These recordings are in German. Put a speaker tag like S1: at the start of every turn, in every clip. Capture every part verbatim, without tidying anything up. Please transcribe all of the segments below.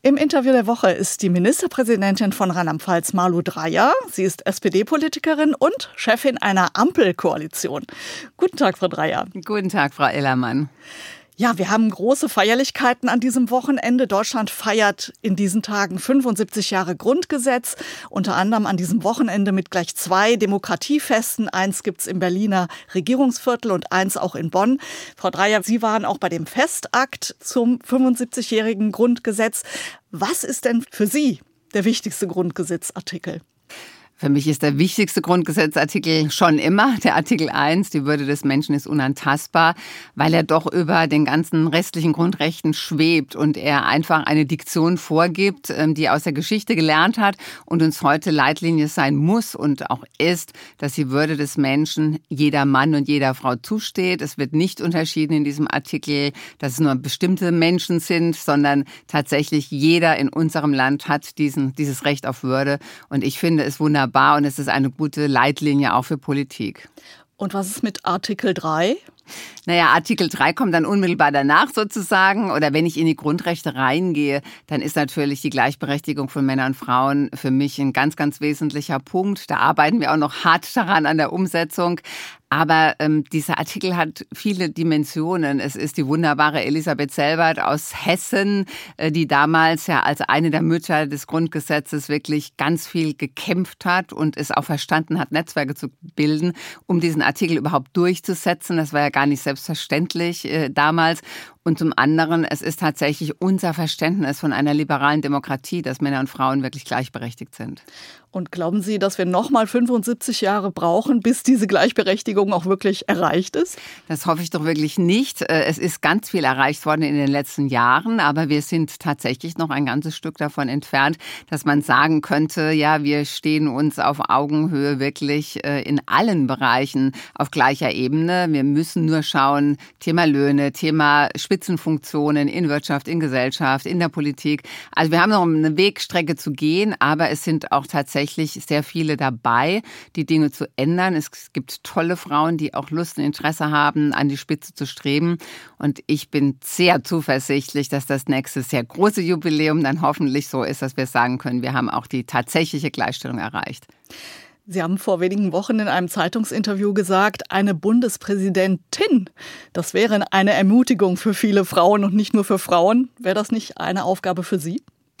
S1: Im Interview der Woche ist die Ministerpräsidentin von Rheinland-Pfalz, Malu Dreyer. Sie ist S P D-Politikerin und Chefin einer Ampelkoalition. Guten Tag, Frau Dreyer.
S2: Guten Tag, Frau Ellermann.
S1: Ja, wir haben große Feierlichkeiten an diesem Wochenende. Deutschland feiert in diesen Tagen fünfundsiebzig Jahre Grundgesetz. Unter anderem an diesem Wochenende mit gleich zwei Demokratiefesten. Eins gibt's im Berliner Regierungsviertel und eins auch in Bonn. Frau Dreyer, Sie waren auch bei dem Festakt zum fünfundsiebzigjährigen Grundgesetz. Was ist denn für Sie der wichtigste Grundgesetzartikel?
S2: Für mich ist der wichtigste Grundgesetzartikel schon immer der Artikel eins, die Würde des Menschen ist unantastbar, weil er doch über den ganzen restlichen Grundrechten schwebt und er einfach eine Diktion vorgibt, die er aus der Geschichte gelernt hat und uns heute Leitlinie sein muss und auch ist, dass die Würde des Menschen jeder Mann und jeder Frau zusteht. Es wird nicht unterschieden in diesem Artikel, dass es nur bestimmte Menschen sind, sondern tatsächlich jeder in unserem Land hat diesen, dieses Recht auf Würde und ich finde es wunderbar. Und es ist eine gute Leitlinie auch für Politik.
S1: Und was ist mit Artikel drei?
S2: Naja, Artikel drei kommt dann unmittelbar danach sozusagen. Oder wenn ich in die Grundrechte reingehe, dann ist natürlich die Gleichberechtigung von Männern und Frauen für mich ein ganz, ganz wesentlicher Punkt. Da arbeiten wir auch noch hart daran an der Umsetzung. Aber ähm, dieser Artikel hat viele Dimensionen. Es ist die wunderbare Elisabeth Selbert aus Hessen, äh, die damals ja als eine der Mütter des Grundgesetzes wirklich ganz viel gekämpft hat und es auch verstanden hat, Netzwerke zu bilden, um diesen Artikel überhaupt durchzusetzen. Das war ja gar nicht selbstverständlich äh, damals. Und zum anderen, es ist tatsächlich unser Verständnis von einer liberalen Demokratie, dass Männer und Frauen wirklich gleichberechtigt sind.
S1: Und glauben Sie, dass wir nochmal fünfundsiebzig Jahre brauchen, bis diese Gleichberechtigung auch wirklich erreicht ist?
S2: Das hoffe ich doch wirklich nicht. Es ist ganz viel erreicht worden in den letzten Jahren, aber wir sind tatsächlich noch ein ganzes Stück davon entfernt, dass man sagen könnte, ja, wir stehen uns auf Augenhöhe wirklich in allen Bereichen auf gleicher Ebene. Wir müssen nur schauen, Thema Löhne, Thema Spitzenfunktionen in Wirtschaft, in Gesellschaft, in der Politik. Also wir haben noch eine Wegstrecke zu gehen, aber es sind auch tatsächlich sehr viele dabei, die Dinge zu ändern. Es gibt tolle Frauen, die auch Lust und Interesse haben, an die Spitze zu streben. Und ich bin sehr zuversichtlich, dass das nächste sehr große Jubiläum dann hoffentlich so ist, dass wir sagen können, wir haben auch die tatsächliche Gleichstellung erreicht.
S1: Sie haben vor wenigen Wochen in einem Zeitungsinterview gesagt, eine Bundespräsidentin, das wäre eine Ermutigung für viele Frauen und nicht nur für Frauen. Wäre das nicht eine Aufgabe für Sie?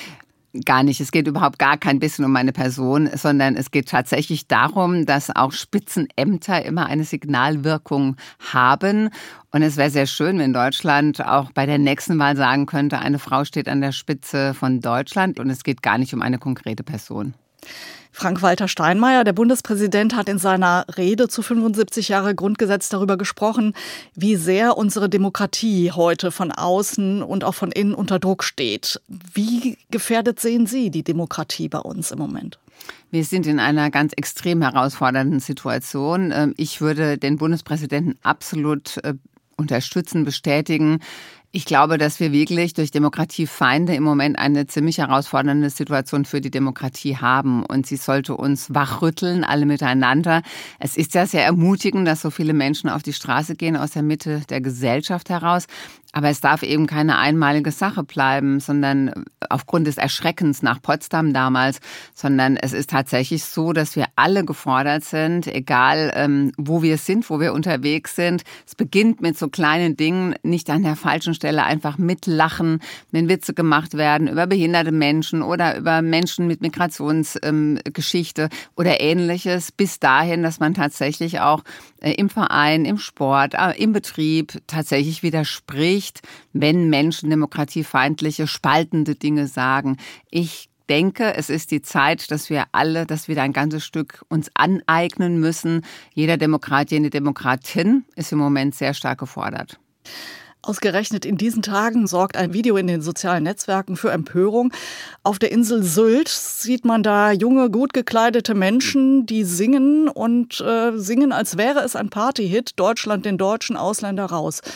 S2: Gar nicht. Es geht überhaupt gar kein bisschen um meine Person, sondern es geht tatsächlich darum, dass auch Spitzenämter immer eine Signalwirkung haben. Und es wäre sehr schön, wenn Deutschland auch bei der nächsten Wahl sagen könnte, eine Frau steht an der Spitze von Deutschland und es geht gar nicht um eine konkrete Person.
S1: Frank-Walter Steinmeier, der Bundespräsident, hat in seiner Rede zu fünfundsiebzig Jahre Grundgesetz darüber gesprochen, wie sehr unsere Demokratie heute von außen und auch von innen unter Druck steht. Wie gefährdet sehen Sie die Demokratie bei uns im Moment?
S2: Wir sind in einer ganz extrem herausfordernden Situation. Ich würde den Bundespräsidenten absolut unterstützen, bestätigen. Ich glaube, dass wir wirklich durch Demokratiefeinde im Moment eine ziemlich herausfordernde Situation für die Demokratie haben. Und sie sollte uns wachrütteln, alle miteinander. Es ist ja sehr ermutigend, dass so viele Menschen auf die Straße gehen aus der Mitte der Gesellschaft heraus. Aber es darf eben keine einmalige Sache bleiben, sondern aufgrund des Erschreckens nach Potsdam damals, sondern es ist tatsächlich so, dass wir alle gefordert sind, egal ähm, wo wir sind, wo wir unterwegs sind. Es beginnt mit so kleinen Dingen, nicht an der falschen Stelle einfach mitlachen, wenn Witze gemacht werden über behinderte Menschen oder über Menschen mit Migrationsgeschichte ähm, oder Ähnliches, bis dahin, dass man tatsächlich auch äh, im Verein, im Sport, äh, im Betrieb tatsächlich widerspricht, wenn Menschen demokratiefeindliche, spaltende Dinge sagen. Ich denke, es ist die Zeit, dass wir alle das wieder ein ganzes Stück uns aneignen müssen. Jeder Demokrat, jede Demokratin ist im Moment sehr stark gefordert.
S1: Ausgerechnet in diesen Tagen sorgt ein Video in den sozialen Netzwerken für Empörung. Auf der Insel Sylt sieht man da junge, gut gekleidete Menschen, die singen und äh, singen, als wäre es ein Partyhit. Deutschland den Deutschen, Ausländer raus.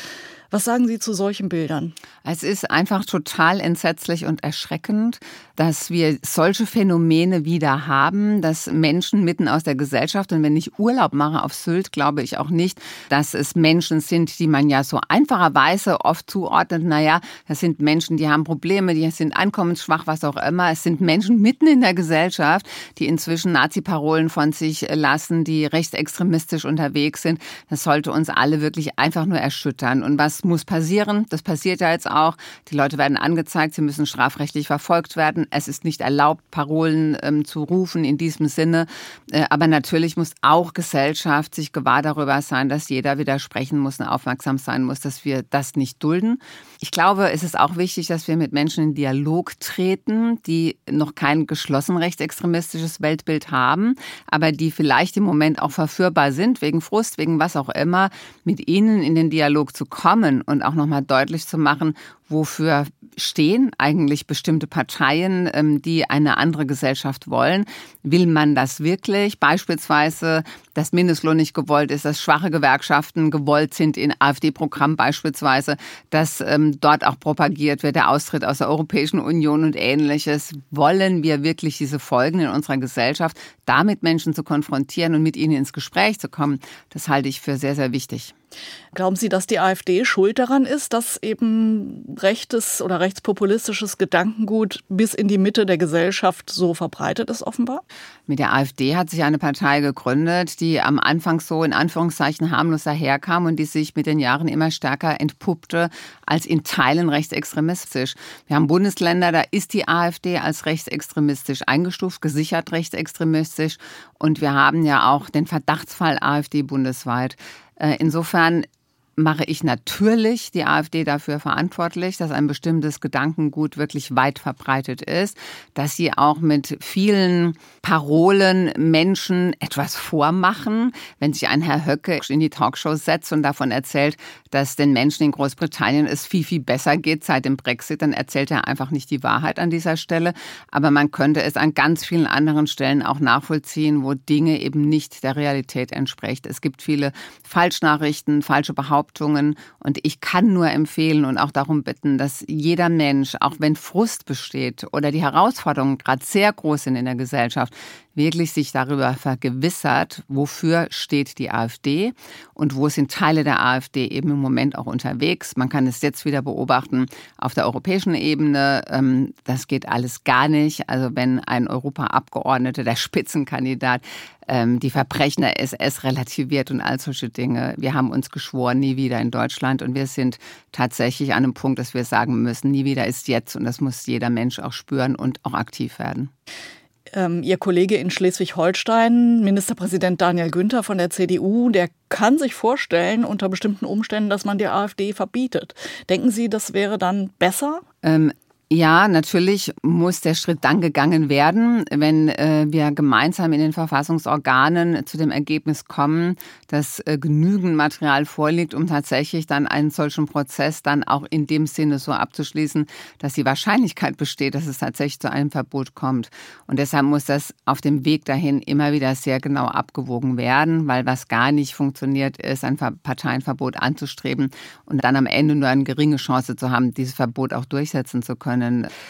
S1: Was sagen Sie zu solchen Bildern?
S2: Es ist einfach total entsetzlich und erschreckend, dass wir solche Phänomene wieder haben, dass Menschen mitten aus der Gesellschaft, und wenn ich Urlaub mache auf Sylt, glaube ich auch nicht, dass es Menschen sind, die man ja so einfacherweise oft zuordnet, naja, das sind Menschen, die haben Probleme, die sind einkommensschwach, was auch immer. Es sind Menschen mitten in der Gesellschaft, die inzwischen Nazi-Parolen von sich lassen, die rechtsextremistisch unterwegs sind. Das sollte uns alle wirklich einfach nur erschüttern. Und was muss passieren? Das passiert ja jetzt auch. Die Leute werden angezeigt, sie müssen strafrechtlich verfolgt werden. Es ist nicht erlaubt, Parolen ähm, zu rufen in diesem Sinne. Äh, aber natürlich muss auch Gesellschaft sich gewahr darüber sein, dass jeder widersprechen muss und aufmerksam sein muss, dass wir das nicht dulden. Ich glaube, es ist auch wichtig, dass wir mit Menschen in Dialog treten, die noch kein geschlossen rechtsextremistisches Weltbild haben, aber die vielleicht im Moment auch verführbar sind, wegen Frust, wegen was auch immer, mit ihnen in den Dialog zu kommen und auch nochmal deutlich zu machen, wofür stehen eigentlich bestimmte Parteien, die eine andere Gesellschaft wollen. Will man das wirklich? Beispielsweise, dass Mindestlohn nicht gewollt ist, dass schwache Gewerkschaften gewollt sind in AfD-Programm beispielsweise, dass ähm, dort auch propagiert wird, der Austritt aus der Europäischen Union und Ähnliches. Wollen wir wirklich diese Folgen in unserer Gesellschaft, damit Menschen zu konfrontieren und mit ihnen ins Gespräch zu kommen? Das halte ich für sehr, sehr wichtig.
S1: Glauben Sie, dass die AfD schuld daran ist, dass eben rechtes oder rechtspopulistisches Gedankengut bis in die Mitte der Gesellschaft so verbreitet ist offenbar?
S2: Mit der AfD hat sich eine Partei gegründet, die am Anfang so in Anführungszeichen harmlos daherkam und die sich mit den Jahren immer stärker entpuppte als in Teilen rechtsextremistisch. Wir haben Bundesländer, da ist die AfD als rechtsextremistisch eingestuft, gesichert rechtsextremistisch. Und wir haben ja auch den Verdachtsfall AfD bundesweit. Insofern mache ich natürlich die AfD dafür verantwortlich, dass ein bestimmtes Gedankengut wirklich weit verbreitet ist, dass sie auch mit vielen Parolen Menschen etwas vormachen. Wenn sich ein Herr Höcke in die Talkshow setzt und davon erzählt, dass den Menschen in Großbritannien es viel, viel besser geht seit dem Brexit, dann erzählt er einfach nicht die Wahrheit an dieser Stelle. Aber man könnte es an ganz vielen anderen Stellen auch nachvollziehen, wo Dinge eben nicht der Realität entsprechen. Es gibt viele Falschnachrichten, falsche Behauptungen. Und ich kann nur empfehlen und auch darum bitten, dass jeder Mensch, auch wenn Frust besteht oder die Herausforderungen gerade sehr groß sind in der Gesellschaft, wirklich sich darüber vergewissert, wofür steht die AfD und wo sind Teile der AfD eben im Moment auch unterwegs. Man kann es jetzt wieder beobachten auf der europäischen Ebene. Das geht alles gar nicht. Also wenn ein Europaabgeordneter, der Spitzenkandidat, die Verbrechen der S S relativiert und all solche Dinge. Wir haben uns geschworen, nie wieder in Deutschland. Und wir sind tatsächlich an einem Punkt, dass wir sagen müssen, nie wieder ist jetzt. Und das muss jeder Mensch auch spüren und auch aktiv werden.
S1: Ähm, Ihr Kollege in Schleswig-Holstein, Ministerpräsident Daniel Günther von der C D U, der kann sich vorstellen, unter bestimmten Umständen, dass man die AfD verbietet. Denken Sie, das wäre dann besser?
S2: Ähm Ja, natürlich muss der Schritt dann gegangen werden, wenn äh, wir gemeinsam in den Verfassungsorganen zu dem Ergebnis kommen, dass äh, genügend Material vorliegt, um tatsächlich dann einen solchen Prozess dann auch in dem Sinne so abzuschließen, dass die Wahrscheinlichkeit besteht, dass es tatsächlich zu einem Verbot kommt. Und deshalb muss das auf dem Weg dahin immer wieder sehr genau abgewogen werden, weil was gar nicht funktioniert ist, ein Parteienverbot anzustreben und dann am Ende nur eine geringe Chance zu haben, dieses Verbot auch durchsetzen zu können.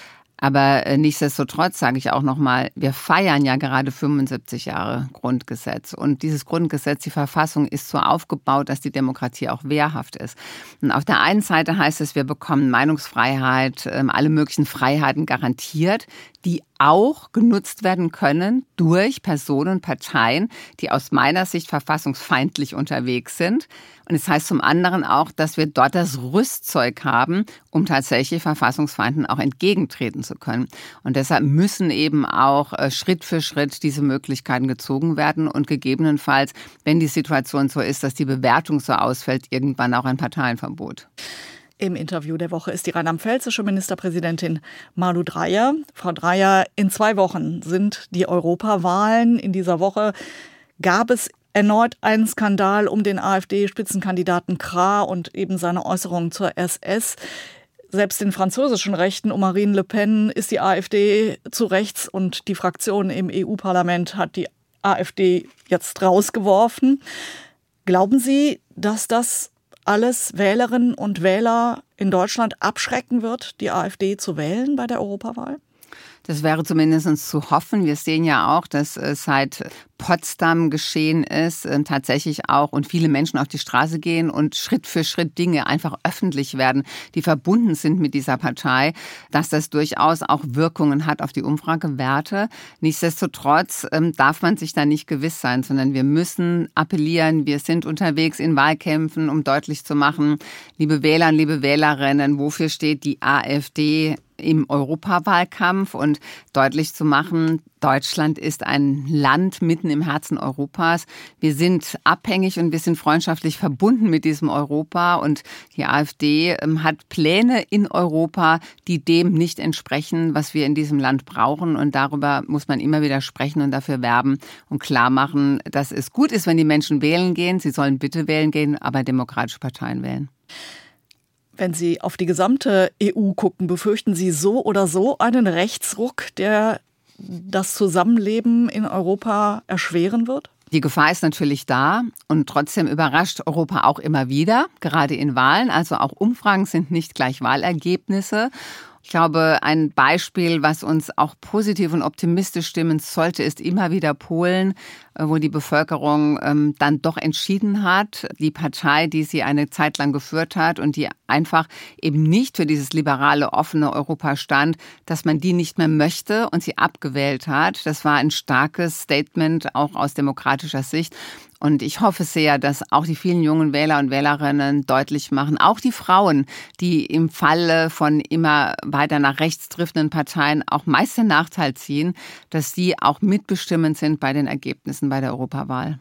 S2: Aber nichtsdestotrotz sage ich auch nochmal, wir feiern ja gerade fünfundsiebzig Jahre Grundgesetz. Und dieses Grundgesetz, die Verfassung, ist so aufgebaut, dass die Demokratie auch wehrhaft ist. Und auf der einen Seite heißt es, wir bekommen Meinungsfreiheit, alle möglichen Freiheiten garantiert, die auch genutzt werden können durch Personen und Parteien, die aus meiner Sicht verfassungsfeindlich unterwegs sind. Und es heißt zum anderen auch, dass wir dort das Rüstzeug haben, um tatsächlich Verfassungsfeinden auch entgegentreten zu können. Und deshalb müssen eben auch Schritt für Schritt diese Möglichkeiten gezogen werden und gegebenenfalls, wenn die Situation so ist, dass die Bewertung so ausfällt, irgendwann auch ein Parteienverbot.
S1: Im Interview der Woche ist die rheinland-pfälzische Ministerpräsidentin Malu Dreyer. Frau Dreyer, in zwei Wochen sind die Europawahlen. In dieser Woche gab es erneut einen Skandal um den AfD-Spitzenkandidaten Krah und eben seine Äußerungen zur S S. Selbst den französischen Rechten um Marine Le Pen ist die AfD zu rechts und die Fraktion im E U-Parlament hat die AfD jetzt rausgeworfen. Glauben Sie, dass das alles Wählerinnen und Wähler in Deutschland abschrecken wird, die AfD zu wählen bei der Europawahl?
S2: Das wäre zumindest zu hoffen. Wir sehen ja auch, dass es seit Potsdam geschehen ist, tatsächlich auch und viele Menschen auf die Straße gehen und Schritt für Schritt Dinge einfach öffentlich werden, die verbunden sind mit dieser Partei, dass das durchaus auch Wirkungen hat auf die Umfragewerte. Nichtsdestotrotz ähm, darf man sich da nicht gewiss sein, sondern wir müssen appellieren. Wir sind unterwegs in Wahlkämpfen, um deutlich zu machen, liebe Wähler, liebe Wählerinnen, wofür steht die AfD im Europawahlkampf und deutlich zu machen, Deutschland ist ein Land mitten im Herzen Europas. Wir sind abhängig und wir sind freundschaftlich verbunden mit diesem Europa und die AfD hat Pläne in Europa, die dem nicht entsprechen, was wir in diesem Land brauchen und darüber muss man immer wieder sprechen und dafür werben und klar machen, dass es gut ist, wenn die Menschen wählen gehen. Sie sollen bitte wählen gehen, aber demokratische Parteien wählen.
S1: Wenn Sie auf die gesamte E U gucken, befürchten Sie so oder so einen Rechtsruck, der das Zusammenleben in Europa erschweren wird?
S2: Die Gefahr ist natürlich da und trotzdem überrascht Europa auch immer wieder, gerade in Wahlen. Also auch Umfragen sind nicht gleich Wahlergebnisse. Ich glaube, ein Beispiel, was uns auch positiv und optimistisch stimmen sollte, ist immer wieder Polen, wo die Bevölkerung ähm, dann doch entschieden hat, die Partei, die sie eine Zeit lang geführt hat und die einfach eben nicht für dieses liberale, offene Europa stand, dass man die nicht mehr möchte und sie abgewählt hat. Das war ein starkes Statement, auch aus demokratischer Sicht. Und ich hoffe sehr, dass auch die vielen jungen Wähler und Wählerinnen deutlich machen, auch die Frauen, die im Falle von immer weiter nach rechts driftenden Parteien auch meist den Nachteil ziehen, dass sie auch mitbestimmend sind bei den Ergebnissen bei der Europawahl.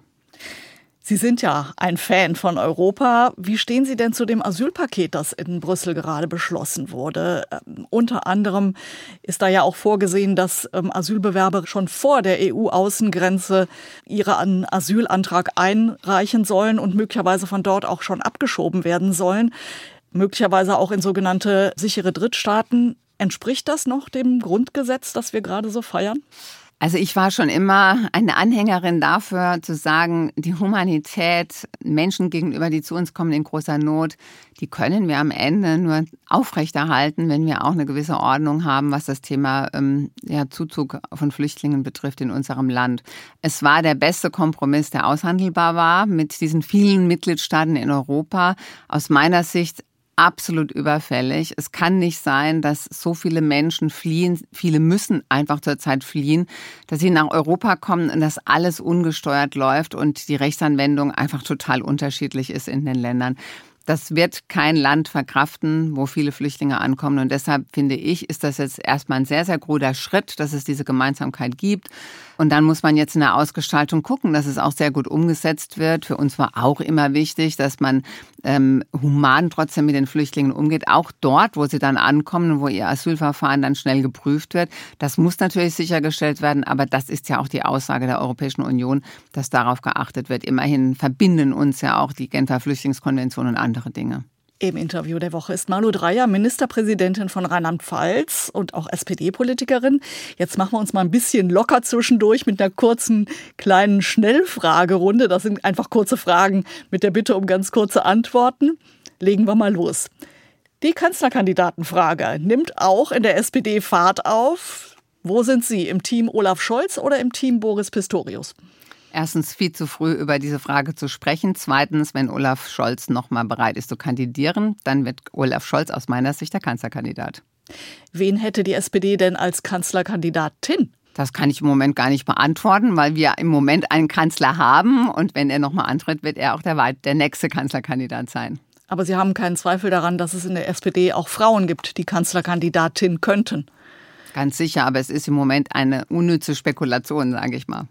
S1: Sie sind ja ein Fan von Europa. Wie stehen Sie denn zu dem Asylpaket, das in Brüssel gerade beschlossen wurde? Ähm, unter anderem ist da ja auch vorgesehen, dass ähm, Asylbewerber schon vor der E U-Außengrenze ihren Asylantrag einreichen sollen und möglicherweise von dort auch schon abgeschoben werden sollen. Möglicherweise auch in sogenannte sichere Drittstaaten. Entspricht das noch dem Grundgesetz, das wir gerade so feiern?
S2: Also ich war schon immer eine Anhängerin dafür, zu sagen, die Humanität, Menschen gegenüber, die zu uns kommen in großer Not, die können wir am Ende nur aufrechterhalten, wenn wir auch eine gewisse Ordnung haben, was das Thema ähm, ja, Zuzug von Flüchtlingen betrifft in unserem Land. Es war der beste Kompromiss, der aushandelbar war mit diesen vielen Mitgliedstaaten in Europa. Aus meiner Sicht absolut überfällig. Es kann nicht sein, dass so viele Menschen fliehen, viele müssen einfach zurzeit fliehen, dass sie nach Europa kommen und dass alles ungesteuert läuft und die Rechtsanwendung einfach total unterschiedlich ist in den Ländern. Das wird kein Land verkraften, wo viele Flüchtlinge ankommen. Und deshalb finde ich, ist das jetzt erstmal ein sehr, sehr guter Schritt, dass es diese Gemeinsamkeit gibt. Und dann muss man jetzt in der Ausgestaltung gucken, dass es auch sehr gut umgesetzt wird. Für uns war auch immer wichtig, dass man ähm, human trotzdem mit den Flüchtlingen umgeht. Auch dort, wo sie dann ankommen und wo ihr Asylverfahren dann schnell geprüft wird. Das muss natürlich sichergestellt werden. Aber das ist ja auch die Aussage der Europäischen Union, dass darauf geachtet wird. Immerhin verbinden uns ja auch die Genfer Flüchtlingskonvention und andere Dinge.
S1: Im Interview der Woche ist Malu Dreyer, Ministerpräsidentin von Rheinland-Pfalz und auch S P D-Politikerin. Jetzt machen wir uns mal ein bisschen locker zwischendurch mit einer kurzen, kleinen Schnellfragerunde. Das sind einfach kurze Fragen mit der Bitte um ganz kurze Antworten. Legen wir mal los. Die Kanzlerkandidatenfrage nimmt auch in der S P D Fahrt auf. Wo sind Sie, im Team Olaf Scholz oder im Team Boris Pistorius?
S2: Erstens viel zu früh über diese Frage zu sprechen. Zweitens, wenn Olaf Scholz noch mal bereit ist zu kandidieren, dann wird Olaf Scholz aus meiner Sicht der Kanzlerkandidat.
S1: Wen hätte die S P D denn als Kanzlerkandidatin?
S2: Das kann ich im Moment gar nicht beantworten, weil wir im Moment einen Kanzler haben. Und wenn er noch mal antritt, wird er auch der, der nächste Kanzlerkandidat sein.
S1: Aber Sie haben keinen Zweifel daran, dass es in der S P D auch Frauen gibt, die Kanzlerkandidatin könnten?
S2: Ganz sicher, aber es ist im Moment eine unnütze Spekulation, sage ich mal.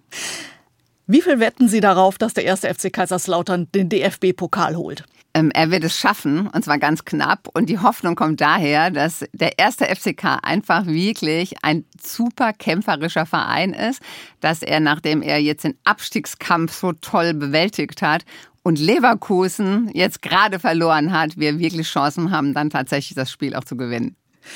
S1: Wie viel wetten Sie darauf, dass der erste F C Kaiserslautern den D F B-Pokal holt?
S2: Ähm, er wird es schaffen, und zwar ganz knapp. Und die Hoffnung kommt daher, dass der erste F C K einfach wirklich ein super kämpferischer Verein ist, dass er, nachdem er jetzt den Abstiegskampf so toll bewältigt hat und Leverkusen jetzt gerade verloren hat, wir wirklich Chancen haben, dann tatsächlich das Spiel auch zu gewinnen.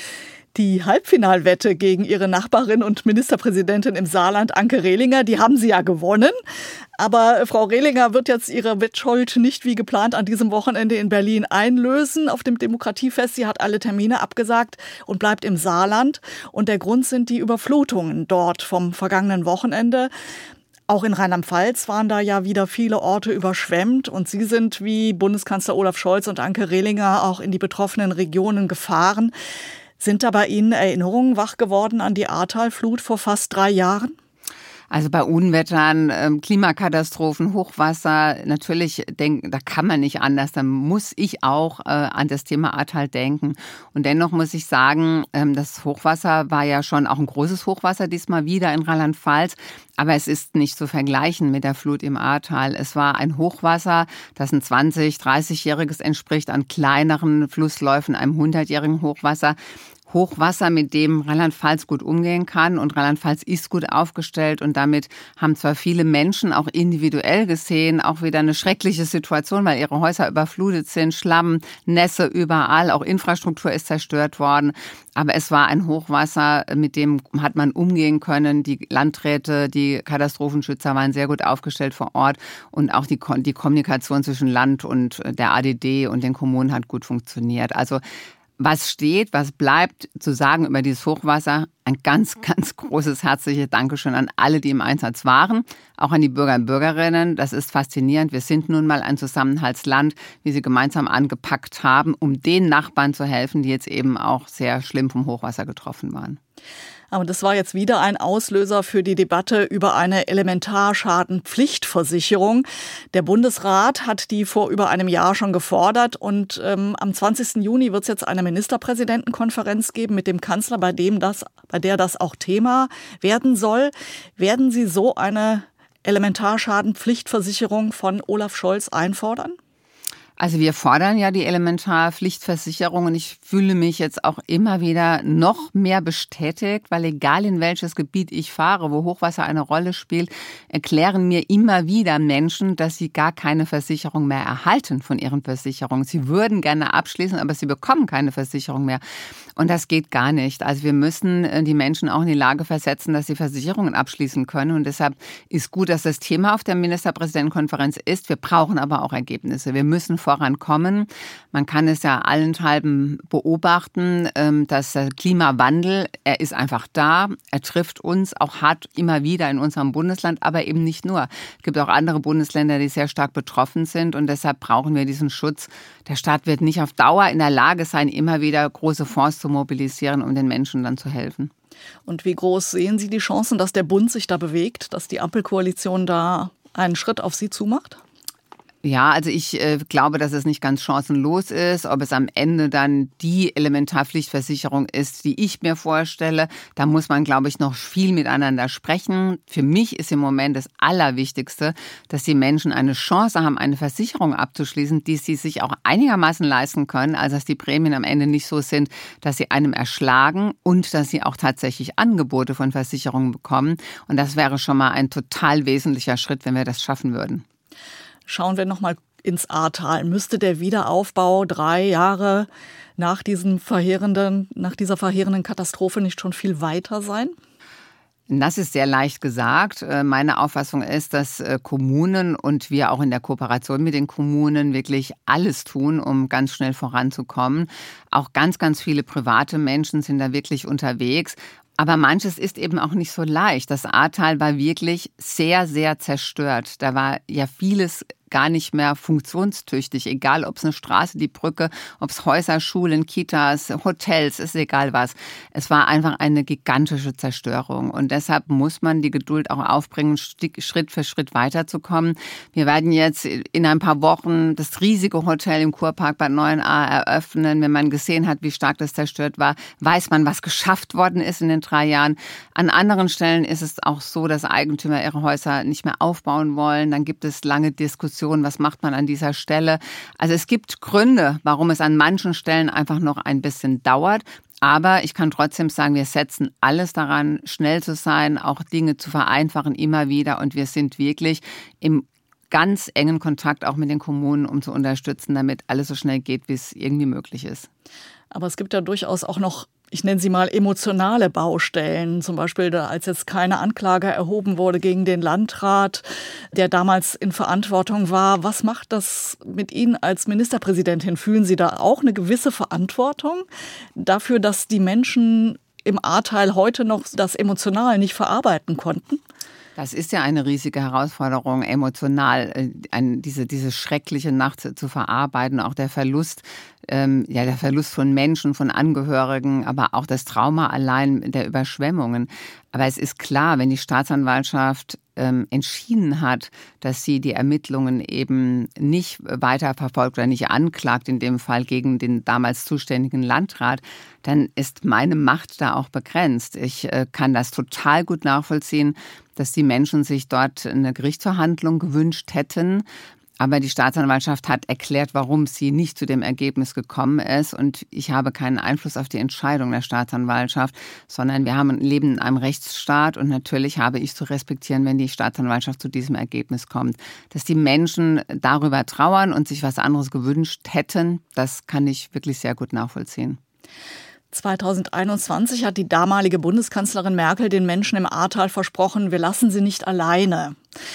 S1: Die Halbfinalwette gegen ihre Nachbarin und Ministerpräsidentin im Saarland, Anke Rehlinger, die haben sie ja gewonnen. Aber Frau Rehlinger wird jetzt ihre Wettschuld nicht wie geplant an diesem Wochenende in Berlin einlösen auf dem Demokratiefest. Sie hat alle Termine abgesagt und bleibt im Saarland. Und der Grund sind die Überflutungen dort vom vergangenen Wochenende. Auch in Rheinland-Pfalz waren da ja wieder viele Orte überschwemmt. Und Sie sind wie Bundeskanzler Olaf Scholz und Anke Rehlinger auch in die betroffenen Regionen gefahren. Sind da bei Ihnen Erinnerungen wach geworden an die Ahrtal-Flut vor fast drei Jahren?
S2: Also bei Unwettern, Klimakatastrophen, Hochwasser, natürlich, denk, da kann man nicht anders. Da muss ich auch äh, an das Thema Ahrtal denken. Und dennoch muss ich sagen, ähm, das Hochwasser war ja schon auch ein großes Hochwasser diesmal wieder in Rheinland-Pfalz. Aber es ist nicht zu vergleichen mit der Flut im Ahrtal. Es war ein Hochwasser, das ein zwanzig-, dreißigjähriges entspricht an kleineren Flussläufen, einem hundertjährigen Hochwasser. Hochwasser, mit dem Rheinland-Pfalz gut umgehen kann. Und Rheinland-Pfalz ist gut aufgestellt. Und damit haben zwar viele Menschen auch individuell gesehen, auch wieder eine schreckliche Situation, weil ihre Häuser überflutet sind, Schlamm, Nässe überall, auch Infrastruktur ist zerstört worden. Aber es war ein Hochwasser, mit dem hat man umgehen können. Die Landräte, die Katastrophenschützer waren sehr gut aufgestellt vor Ort. Und auch die, die Kommunikation zwischen Land und der A D D und den Kommunen hat gut funktioniert. Also was steht, was bleibt zu sagen über dieses Hochwasser? Ein ganz, ganz großes herzliches Dankeschön an alle, die im Einsatz waren, auch an die Bürger und Bürgerinnen. Das ist faszinierend. Wir sind nun mal ein Zusammenhaltsland, wie sie gemeinsam angepackt haben, um den Nachbarn zu helfen, die jetzt eben auch sehr schlimm vom Hochwasser getroffen waren.
S1: Aber das war jetzt wieder ein Auslöser für die Debatte über eine Elementarschadenpflichtversicherung. Der Bundesrat hat die vor über einem Jahr schon gefordert und ähm, am zwanzigsten Juni wird es jetzt eine Ministerpräsidentenkonferenz geben mit dem Kanzler, bei dem das, bei der das auch Thema werden soll. Werden Sie so eine Elementarschadenpflichtversicherung von Olaf Scholz einfordern?
S2: Also wir fordern ja die Elementarpflichtversicherung und ich fühle mich jetzt auch immer wieder noch mehr bestätigt, weil egal in welches Gebiet ich fahre, wo Hochwasser eine Rolle spielt, erklären mir immer wieder Menschen, dass sie gar keine Versicherung mehr erhalten von ihren Versicherungen. Sie würden gerne abschließen, aber sie bekommen keine Versicherung mehr. Und das geht gar nicht. Also wir müssen die Menschen auch in die Lage versetzen, dass sie Versicherungen abschließen können. Und deshalb ist gut, dass das Thema auf der Ministerpräsidentenkonferenz ist. Wir brauchen aber auch Ergebnisse. Wir müssen vorankommen. Man kann es ja allenthalben beobachten, dass der Klimawandel, er ist einfach da. Er trifft uns auch hart immer wieder in unserem Bundesland, aber eben nicht nur. Es gibt auch andere Bundesländer, die sehr stark betroffen sind. Und deshalb brauchen wir diesen Schutz. Der Staat wird nicht auf Dauer in der Lage sein, immer wieder große Fonds zu mobilisieren, um den Menschen dann zu helfen.
S1: Und wie groß sehen Sie die Chancen, dass der Bund sich da bewegt, dass die Ampelkoalition da einen Schritt auf Sie zumacht?
S2: Ja, also ich äh, glaube, dass es nicht ganz chancenlos ist. Ob es am Ende dann die Elementarpflichtversicherung ist, die ich mir vorstelle, da muss man, glaube ich, noch viel miteinander sprechen. Für mich ist im Moment das Allerwichtigste, dass die Menschen eine Chance haben, eine Versicherung abzuschließen, die sie sich auch einigermaßen leisten können. Also dass die Prämien am Ende nicht so sind, dass sie einem erschlagen und dass sie auch tatsächlich Angebote von Versicherungen bekommen. Und das wäre schon mal ein total wesentlicher Schritt, wenn wir das schaffen würden.
S1: Schauen wir noch mal ins Ahrtal. Müsste der Wiederaufbau drei Jahre nach diesem verheerenden, nach dieser verheerenden Katastrophe nicht schon viel weiter sein?
S2: Das ist sehr leicht gesagt. Meine Auffassung ist, dass Kommunen und wir auch in der Kooperation mit den Kommunen wirklich alles tun, um ganz schnell voranzukommen. Auch ganz, ganz viele private Menschen sind da wirklich unterwegs. Aber manches ist eben auch nicht so leicht. Das Ahrtal war wirklich sehr, sehr zerstört. Da war ja vieles gar nicht mehr funktionstüchtig, egal ob es eine Straße, die Brücke, ob es Häuser, Schulen, Kitas, Hotels, ist egal was. Es war einfach eine gigantische Zerstörung und deshalb muss man die Geduld auch aufbringen, Schritt für Schritt weiterzukommen. Wir werden jetzt in ein paar Wochen das riesige Hotel im Kurpark Bad Neuenahr eröffnen. Wenn man gesehen hat, wie stark das zerstört war, weiß man, was geschafft worden ist in den drei Jahren. An anderen Stellen ist es auch so, dass Eigentümer ihre Häuser nicht mehr aufbauen wollen. Dann gibt es lange Diskussionen. Was macht man an dieser Stelle? Also es gibt Gründe, warum es an manchen Stellen einfach noch ein bisschen dauert. Aber ich kann trotzdem sagen, wir setzen alles daran, schnell zu sein, auch Dinge zu vereinfachen immer wieder. Und wir sind wirklich im ganz engen Kontakt auch mit den Kommunen, um zu unterstützen, damit alles so schnell geht, wie es irgendwie möglich ist.
S1: Aber es gibt ja durchaus auch noch ich nenne sie mal emotionale Baustellen. Zum Beispiel, als jetzt keine Anklage erhoben wurde gegen den Landrat, der damals in Verantwortung war. Was macht das mit Ihnen als Ministerpräsidentin? Fühlen Sie da auch eine gewisse Verantwortung dafür, dass die Menschen im Ahrtal heute noch das emotional nicht verarbeiten konnten?
S2: Das ist ja eine riesige Herausforderung, emotional äh, ein, diese, diese schreckliche Nacht zu, zu verarbeiten. Auch der Verlust, ähm, ja, der Verlust von Menschen, von Angehörigen, aber auch das Trauma allein der Überschwemmungen. Aber es ist klar, wenn die Staatsanwaltschaft ähm, entschieden hat, dass sie die Ermittlungen eben nicht weiter verfolgt oder nicht anklagt, in dem Fall gegen den damals zuständigen Landrat, dann ist meine Macht da auch begrenzt. Ich äh, kann das total gut nachvollziehen, dass die Menschen sich dort eine Gerichtsverhandlung gewünscht hätten. Aber die Staatsanwaltschaft hat erklärt, warum sie nicht zu dem Ergebnis gekommen ist. Und ich habe keinen Einfluss auf die Entscheidung der Staatsanwaltschaft, sondern wir haben leben in einem Rechtsstaat. Und natürlich habe ich zu respektieren, wenn die Staatsanwaltschaft zu diesem Ergebnis kommt. Dass die Menschen darüber trauern und sich was anderes gewünscht hätten, das kann ich wirklich sehr gut nachvollziehen.
S1: zweitausendeinundzwanzig hat die damalige Bundeskanzlerin Merkel den Menschen im Ahrtal versprochen, wir lassen sie nicht alleine.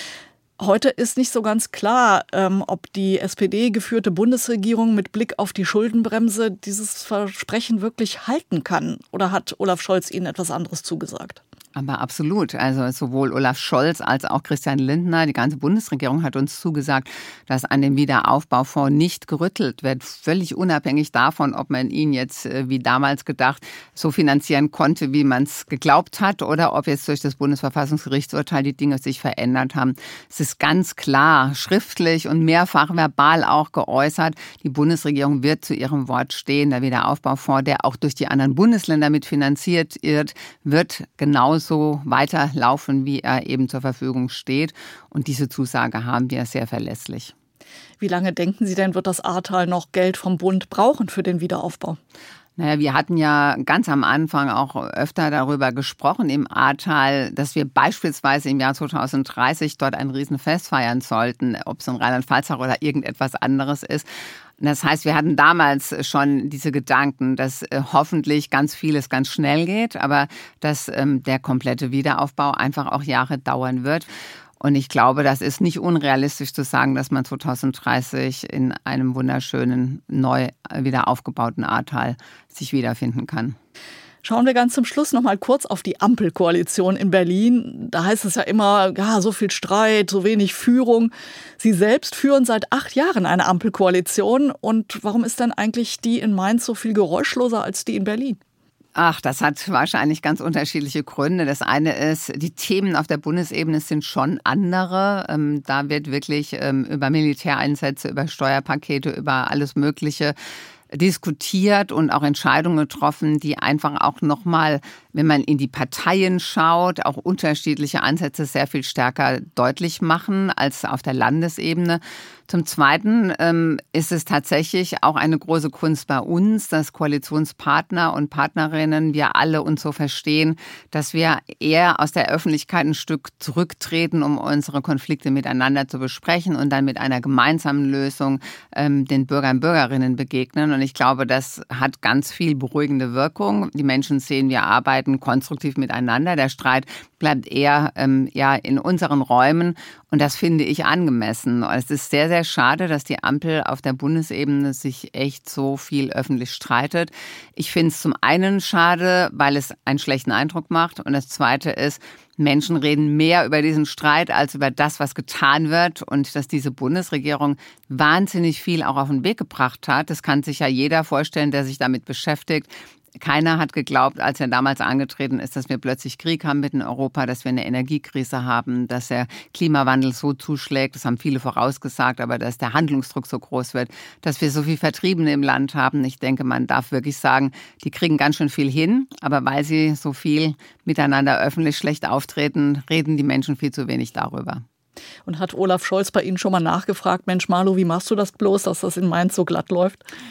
S1: Heute ist nicht so ganz klar, ähm, ob die S P D-geführte Bundesregierung mit Blick auf die Schuldenbremse dieses Versprechen wirklich halten kann. Oder hat Olaf Scholz Ihnen etwas anderes zugesagt?
S2: Aber absolut. Also sowohl Olaf Scholz als auch Christian Lindner, die ganze Bundesregierung hat uns zugesagt, dass an dem Wiederaufbaufonds nicht gerüttelt wird. Völlig unabhängig davon, ob man ihn jetzt, wie damals gedacht, so finanzieren konnte, wie man es geglaubt hat, oder ob jetzt durch das Bundesverfassungsgerichtsurteil die Dinge sich verändert haben. Es ist ganz klar, schriftlich und mehrfach verbal auch geäußert, die Bundesregierung wird zu ihrem Wort stehen. Der Wiederaufbaufonds, der auch durch die anderen Bundesländer mitfinanziert wird, wird genauso so weiterlaufen, wie er eben zur Verfügung steht. Und diese Zusage haben wir sehr verlässlich.
S1: Wie lange denken Sie denn, wird das Ahrtal noch Geld vom Bund brauchen für den Wiederaufbau?
S2: Naja, wir hatten ja ganz am Anfang auch öfter darüber gesprochen im Ahrtal, dass wir beispielsweise im Jahr zweitausenddreißig dort ein Riesenfest feiern sollten, ob es in Rheinland-Pfalz oder irgendetwas anderes ist. Das heißt, wir hatten damals schon diese Gedanken, dass äh, hoffentlich ganz vieles ganz schnell geht, aber dass ähm, der komplette Wiederaufbau einfach auch Jahre dauern wird. Und ich glaube, das ist nicht unrealistisch zu sagen, dass man zweitausenddreißig in einem wunderschönen, neu wieder aufgebauten Ahrtal sich wiederfinden kann.
S1: Schauen wir ganz zum Schluss noch mal kurz auf die Ampelkoalition in Berlin. Da heißt es ja immer, ja, so viel Streit, so wenig Führung. Sie selbst führen seit acht Jahren eine Ampelkoalition. Und warum ist denn eigentlich die in Mainz so viel geräuschloser als die in Berlin?
S2: Ach, das hat wahrscheinlich ganz unterschiedliche Gründe. Das eine ist, die Themen auf der Bundesebene sind schon andere. Da wird wirklich über Militäreinsätze, über Steuerpakete, über alles Mögliche diskutiert und auch Entscheidungen getroffen, die einfach auch nochmal, wenn man in die Parteien schaut, auch unterschiedliche Ansätze sehr viel stärker deutlich machen als auf der Landesebene. Zum Zweiten ähm, ist es tatsächlich auch eine große Kunst bei uns, dass Koalitionspartner und Partnerinnen, wir alle uns so verstehen, dass wir eher aus der Öffentlichkeit ein Stück zurücktreten, um unsere Konflikte miteinander zu besprechen und dann mit einer gemeinsamen Lösung ähm, den Bürgern und Bürgerinnen begegnen. Und ich glaube, das hat ganz viel beruhigende Wirkung. Die Menschen sehen, wir arbeiten konstruktiv miteinander. Der Streit bleibt eher ähm, ja, in unseren Räumen. Und das finde ich angemessen. Es ist sehr, sehr schade, dass die Ampel auf der Bundesebene sich echt so viel öffentlich streitet. Ich finde es zum einen schade, weil es einen schlechten Eindruck macht. Und das Zweite ist, Menschen reden mehr über diesen Streit als über das, was getan wird. Und dass diese Bundesregierung wahnsinnig viel auch auf den Weg gebracht hat. Das kann sich ja jeder vorstellen, der sich damit beschäftigt. Keiner hat geglaubt, als er damals angetreten ist, dass wir plötzlich Krieg haben mitten in Europa, dass wir eine Energiekrise haben, dass der Klimawandel so zuschlägt. Das haben viele vorausgesagt, aber dass der Handlungsdruck so groß wird, dass wir so viel Vertriebene im Land haben. Ich denke, man darf wirklich sagen, die kriegen ganz schön viel hin. Aber weil sie so viel miteinander öffentlich schlecht auftreten, reden die Menschen viel zu wenig darüber.
S1: Und hat Olaf Scholz bei Ihnen schon mal nachgefragt, Mensch Malu, wie machst du das bloß, dass das in Mainz so glatt läuft?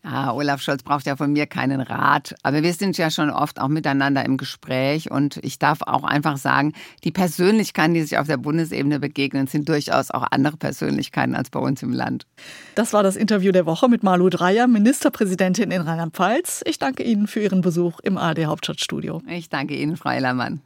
S2: Ja, Olaf Scholz braucht ja von mir keinen Rat. Aber wir sind ja schon oft auch miteinander im Gespräch. Und ich darf auch einfach sagen, die Persönlichkeiten, die sich auf der Bundesebene begegnen, sind durchaus auch andere Persönlichkeiten als bei uns im Land.
S1: Das war das Interview der Woche mit Malu Dreyer, Ministerpräsidentin in Rheinland-Pfalz. Ich danke Ihnen für Ihren Besuch im A R D Hauptstadtstudio.
S2: Ich danke Ihnen, Frau Ellermann.